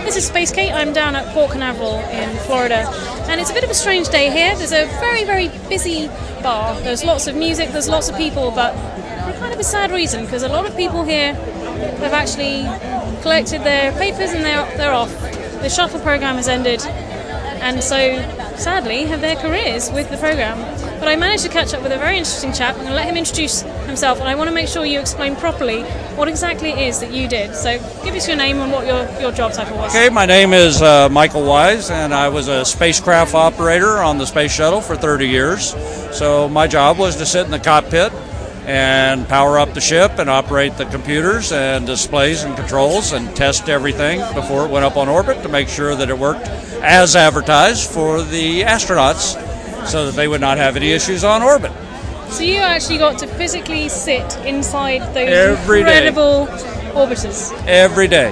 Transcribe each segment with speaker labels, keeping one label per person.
Speaker 1: This is Space Kate. I'm down at Port Canaveral in Florida, and it's a bit of a strange day here. There's a very, very busy bar. There's lots of music, there's lots of people, but for kind of a sad reason, because a lot of people here have actually collected their papers and they're off. The shuttle program has ended, and so sadly have their careers with the program. But I managed to catch up with a very interesting chap. I'm going to let him introduce himself, and I want to make sure you explain properly what exactly it is that you did. So give us your name and what your job title was.
Speaker 2: Okay, my name is Michael Wise, and I was a spacecraft operator on the space shuttle for 30 years. So my job was to sit in the cockpit and power up the ship and operate the computers and displays and controls and test everything before it went up on orbit to make sure that it worked as advertised for the astronauts so that they would not have any issues on orbit.
Speaker 1: So you actually got to physically sit inside those incredible orbiters?
Speaker 2: Every day.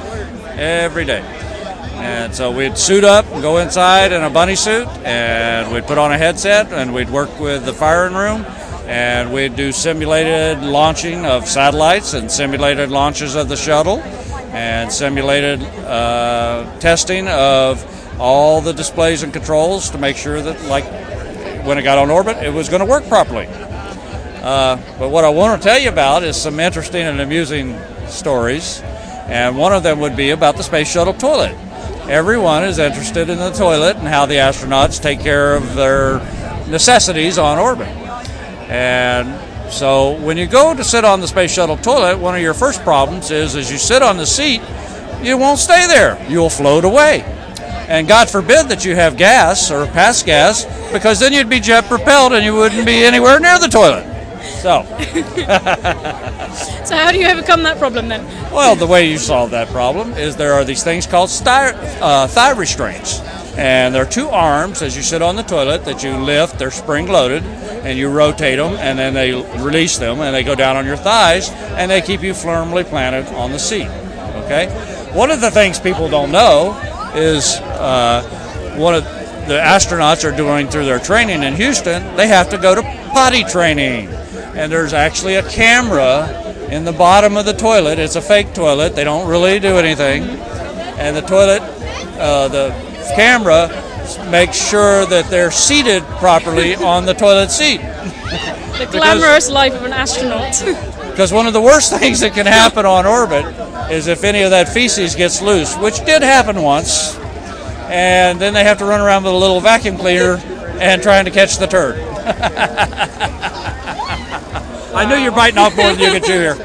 Speaker 2: And so we'd suit up and go inside in a bunny suit, and we'd put on a headset, and we'd work with the firing room, and we'd do simulated launching of satellites and simulated launches of the shuttle and simulated testing of all the displays and controls to make sure that, like, when it got on orbit, it was going to work properly. But what I want to tell you about is some interesting and amusing stories, and one of them would be about the space shuttle toilet. Everyone is interested in the toilet and how the astronauts take care of their necessities on orbit. And so when you go to sit on the space shuttle toilet, one of your first problems is as you sit on the seat, you won't stay there. You'll float away. And God forbid that you have gas or pass gas, because then you'd be jet propelled and you wouldn't be anywhere near the toilet. So,
Speaker 1: so how do you overcome that problem then?
Speaker 2: Well, the way you solve that problem is there are these things called thigh restraints. And there are two arms as you sit on the toilet that you lift, they're spring-loaded, and you rotate them, and then they release them, and they go down on your thighs, and they keep you firmly planted on the seat. Okay? One of the things people don't know is one of the astronauts are doing through their training in Houston, they have to go to potty training. And there's actually a camera in the bottom of the toilet. It's a fake toilet. They don't really do anything. And the toilet, the camera makes sure that they're seated properly on the toilet seat.
Speaker 1: The glamorous life of an astronaut.
Speaker 2: Because one of the worst things that can happen on orbit is if any of that feces gets loose, which did happen once, and then they have to run around with a little vacuum cleaner and trying to catch the turd. I knew you're biting off more than you could chew here.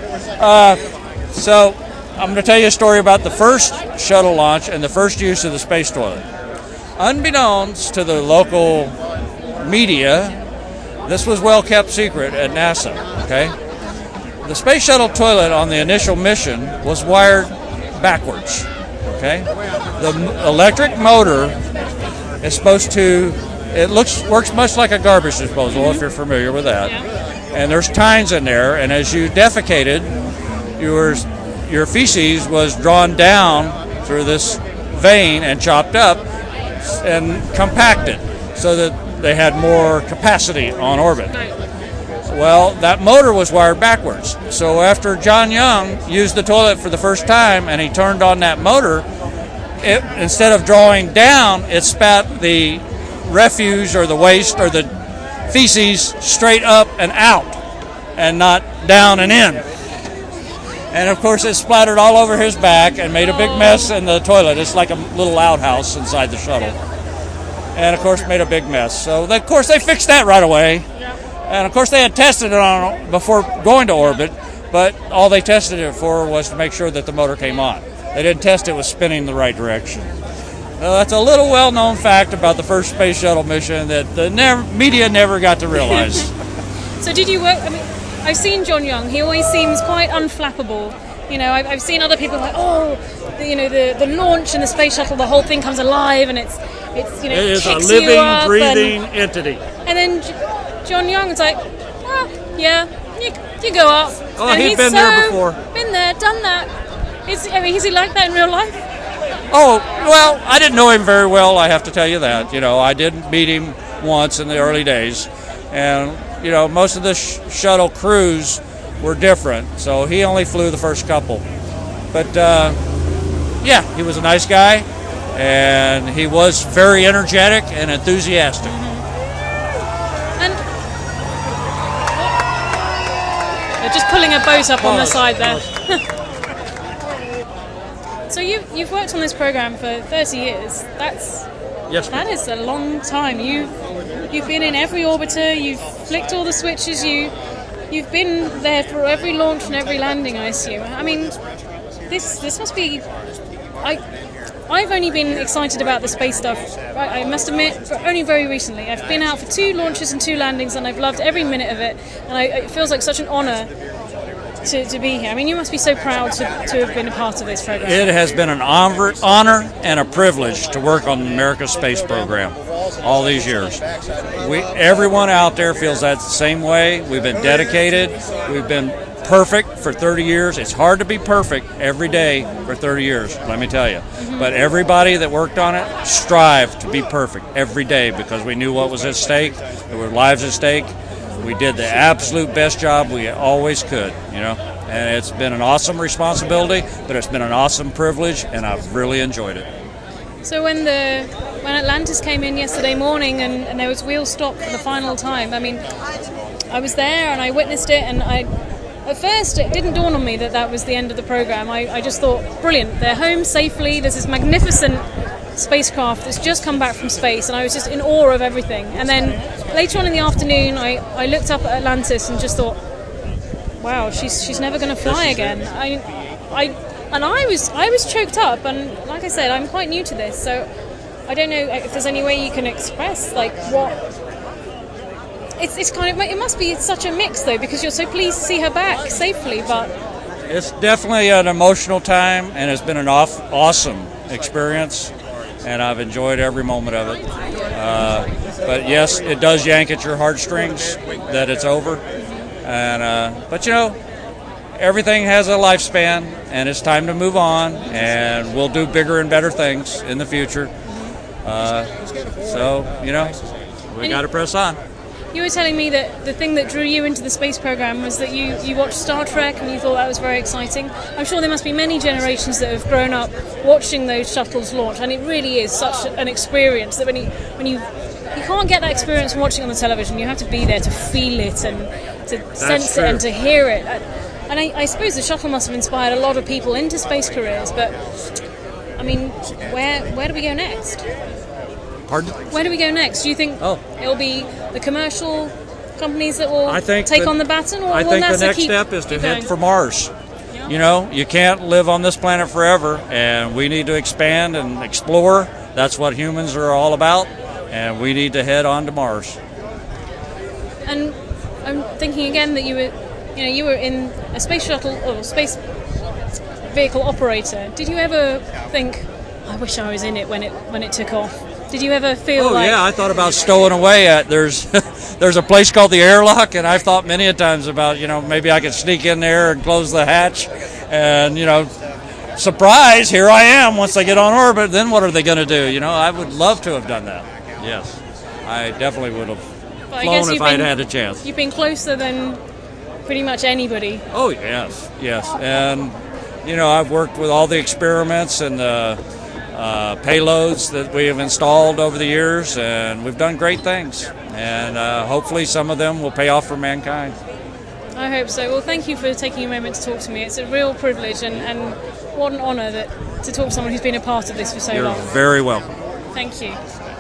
Speaker 2: So I'm going to tell you a story about the first shuttle launch and the first use of the space toilet. Unbeknownst to the local media, this was well kept secret at NASA. Okay, the space shuttle toilet on the initial mission was wired backwards. Okay, the electric motor is supposed to. It works much like a garbage disposal, if you're familiar with that. And there's tines in there, and as you defecated, your feces was drawn down through this vein and chopped up and compacted so that they had more capacity on orbit. Well, that motor was wired backwards. So after John Young used the toilet for the first time and he turned on that motor, instead of drawing down, it spat the refuse or the waste or the feces straight up and out and not down and in. And of course it splattered all over his back and made a big mess in the toilet. It's like a little outhouse inside the shuttle. And of course made a big mess. So of course they fixed that right away. And of course they had tested it on before going to orbit, but all they tested it for was to make sure that the motor came on. They didn't test it with spinning the right direction. That's a little well-known fact about the first space shuttle mission that the media never got to realize.
Speaker 1: So did you work? I mean, I've seen John Young. He always seems quite unflappable. You know, I've seen other people like, the launch and the space shuttle, the whole thing comes alive, and it's
Speaker 2: it is a living, breathing entity.
Speaker 1: And then John Young was like, you go up.
Speaker 2: Oh, he'd been there before.
Speaker 1: Been there, done that. Is he like that in real life?
Speaker 2: Oh, well, I didn't know him very well, I have to tell you that. You know, I did meet him once in the early days. And, you know, most of the shuttle crews were different. So he only flew the first couple. But, he was a nice guy. and he was very energetic and enthusiastic.
Speaker 1: And they're just pulling a boat up on the side there. So you've worked on this program for 30 years. That is a long time. You've been in every orbiter. You've flicked all the switches. You've been there for every launch and every landing, I assume. I mean, this must be. I've only been excited about the space stuff, I must admit, only very recently. I've been out for 2 launches and 2 landings, and I've loved every minute of it. And it feels like such an honour to be here. I mean, you must be so proud to have been a part of this program.
Speaker 2: It has been an honor and a privilege to work on the America's Space Program all these years. Everyone out there feels that the same way. We've been dedicated. We've been perfect for 30 years. It's hard to be perfect every day for 30 years, let me tell you. But everybody that worked on it strived to be perfect every day because we knew what was at stake. There were lives at stake. We did the absolute best job we always could, and it's been an awesome responsibility, but it's been an awesome privilege, and I've really enjoyed it.
Speaker 1: So when Atlantis came in yesterday morning and there was wheel stop for the final time, I mean, I was there and I witnessed it, and at first it didn't dawn on me that was the end of the program. I just thought, brilliant, they're home safely, there's this magnificent spacecraft that's just come back from space, and I was just in awe of everything. And then later on in the afternoon, I looked up at Atlantis and just thought, wow, she's never going to fly again. I was choked up, and like I said, I'm quite new to this, so I don't know if there's any way you can express what. It's kind of, it must be such a mix though, because you're so pleased to see her back safely, but
Speaker 2: it's definitely an emotional time, and it's been an awesome experience. And I've enjoyed every moment of it. But yes, it does yank at your heartstrings that it's over. But everything has a lifespan, and it's time to move on, and we'll do bigger and better things in the future. We got to press on.
Speaker 1: You were telling me that the thing that drew you into the space program was that you watched Star Trek and you thought that was very exciting. I'm sure there must be many generations that have grown up watching those shuttles launch, and it really is such an experience that when you can't get that experience from watching on the television, you have to be there to feel it and to sense it and to hear it. And I suppose the shuttle must have inspired a lot of people into space careers, but I mean, where do we go next?
Speaker 2: Pardon?
Speaker 1: Where do we go next? Do you think it'll be the commercial companies that will take on the baton, or
Speaker 2: I
Speaker 1: will
Speaker 2: think
Speaker 1: NASA
Speaker 2: the next step is to head for Mars. Yeah. You can't live on this planet forever, and we need to expand and explore. That's what humans are all about, and we need to head on to Mars.
Speaker 1: And I'm thinking again that you were in a space shuttle or space vehicle operator. Did you ever think, I wish I was in it when it took off? Did you ever feel like...
Speaker 2: yeah, I thought about stowing away at... There's a place called the airlock, and I've thought many a times about, maybe I could sneak in there and close the hatch, and, surprise, here I am once I get on orbit. Then what are they going to do? I would love to have done that. Yes, I definitely would have flown if I'd had a chance.
Speaker 1: You've been closer than pretty much anybody.
Speaker 2: Oh, yes. And, I've worked with all the experiments and payloads that we have installed over the years, and we've done great things, and hopefully some of them will pay off for mankind.
Speaker 1: I hope so. Well, thank you for taking a moment to talk to me. It's a real privilege, and what an honour to talk to someone who's been a part of this for so long.
Speaker 2: You're very welcome.
Speaker 1: Thank you.